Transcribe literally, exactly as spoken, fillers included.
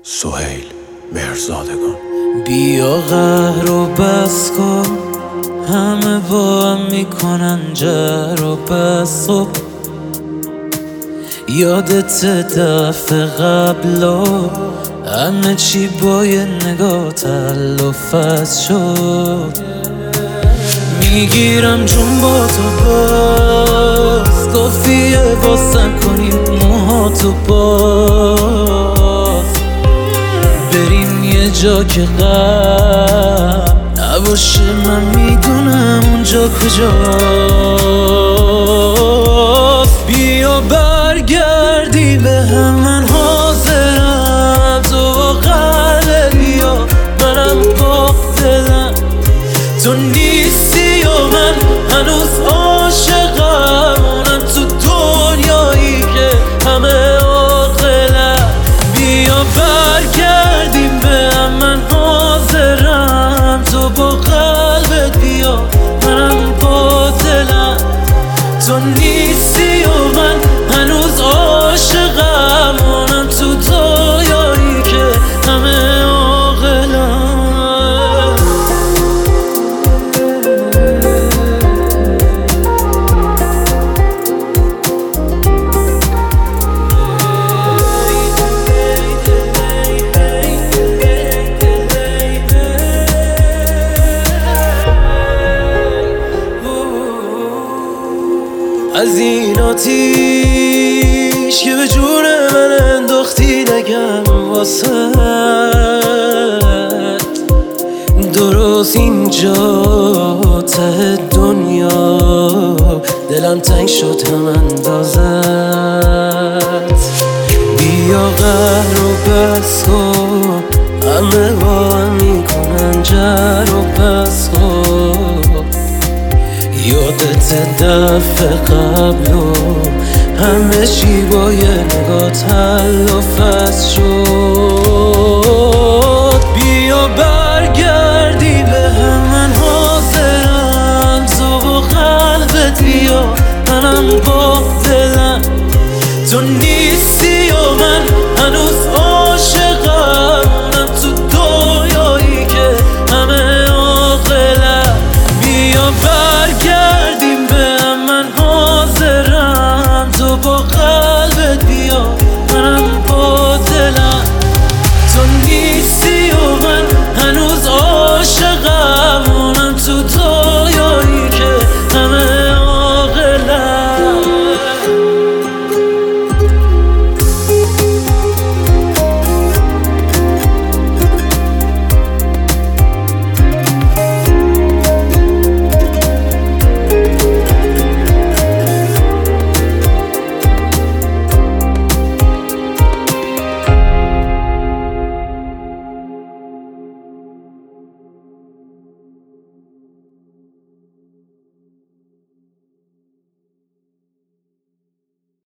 سهیل مهرزادگان. بیا قهر و بس کن، همه با هم میکنن جر و بس. خب یادت دفعه قبلا همه چی با یه نگاه تل و فصل شد. میگیرم جون با تو باز، گفتیه واسم کنیم موهاتو باز، بریم یه جا که غم نباشه. من میدونم اونجا کجاست. بیا برگردی به هم، من حاضرم. تو قلب بیا، منم با دلم. تو نیستی و من هنوز عاشقم، اونم تو دنیایی که همه عاقلم. بیا برگردیم به هم، من حاضرم. تو با قلبت بیا، منم با دلم. تو نیستی و من هنوز عاشقم، اونم تو دنیایی که همه عاقلم. از این آتیش که به جون من انداختی نگم واسه درست اینجا ته دنیا دلم تنگ شد هم اندازت. بیا قهر و بس کن، همه با هم میکنن جر و بس کن. یادت دفعه قبل و همه چی با یه نگاه تل و فصل شد. بیا برگردی به هم، من حاضرم. تو با قلبت بیا، منم با دلم. تو نیستی و من